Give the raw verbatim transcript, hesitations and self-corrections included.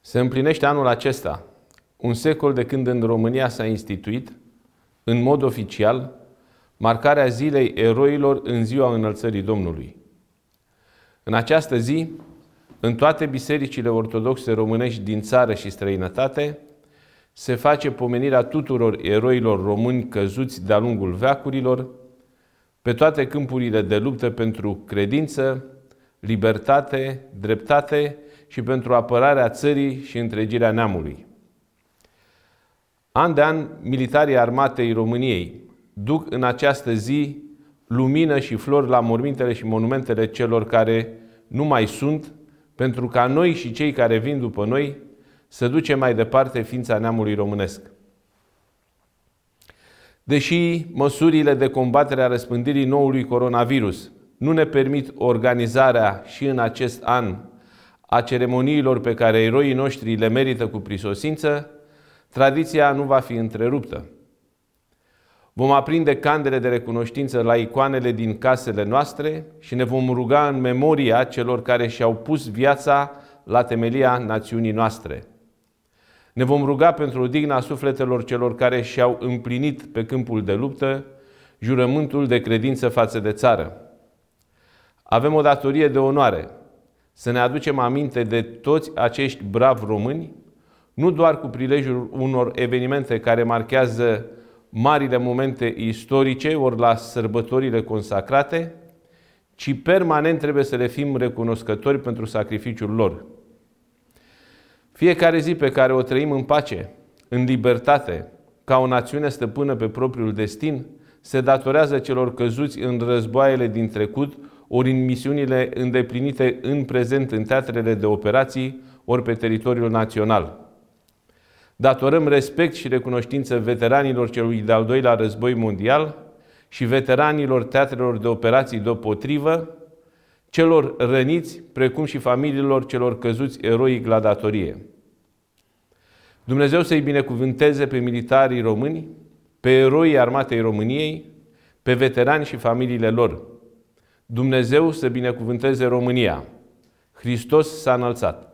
Se împlinește anul acesta, un secol de când în România s-a instituit, în mod oficial, marcarea Zilei Eroilor în ziua Înălțării Domnului. În această zi, în toate bisericile ortodoxe românești din țară și străinătate, se face pomenirea tuturor eroilor români căzuți de-a lungul veacurilor, pe toate câmpurile de luptă pentru credință, libertate, dreptate și pentru apărarea țării și întregirea neamului. An de an, militarii armatei României duc în această zi lumină și flori la mormintele și monumentele celor care nu mai sunt, pentru ca noi și cei care vin după noi să ducem mai departe ființa neamului românesc. Deși măsurile de combatere a răspândirii noului coronavirus nu ne permit organizarea și în acest an a ceremoniilor pe care eroii noștri le merită cu prisosință, tradiția nu va fi întreruptă. Vom aprinde candele de recunoștință la icoanele din casele noastre și ne vom ruga în memoria celor care și-au pus viața la temelia națiunii noastre. Ne vom ruga pentru odihna sufletelor celor care și-au împlinit pe câmpul de luptă jurământul de credință față de țară. Avem o datorie de onoare să ne aducem aminte de toți acești bravi români, nu doar cu prilejul unor evenimente care marchează marile momente istorice ori la sărbătorile consacrate, ci permanent trebuie să le fim recunoscători pentru sacrificiul lor. Fiecare zi pe care o trăim în pace, în libertate, ca o națiune stăpână pe propriul destin, se datorează celor căzuți în războaiele din trecut, ori în misiunile îndeplinite în prezent în teatrele de operații, ori pe teritoriul național. Datorăm respect și recunoștință veteranilor celui de-al doilea război mondial și veteranilor teatrelor de operații deopotrivă, celor răniți, precum și familiilor celor căzuți eroic la datorie. Dumnezeu să-i binecuvânteze pe militarii români, pe eroii armatei României, pe veterani și familiile lor. Dumnezeu să binecuvânteze România. Hristos s-a înălțat!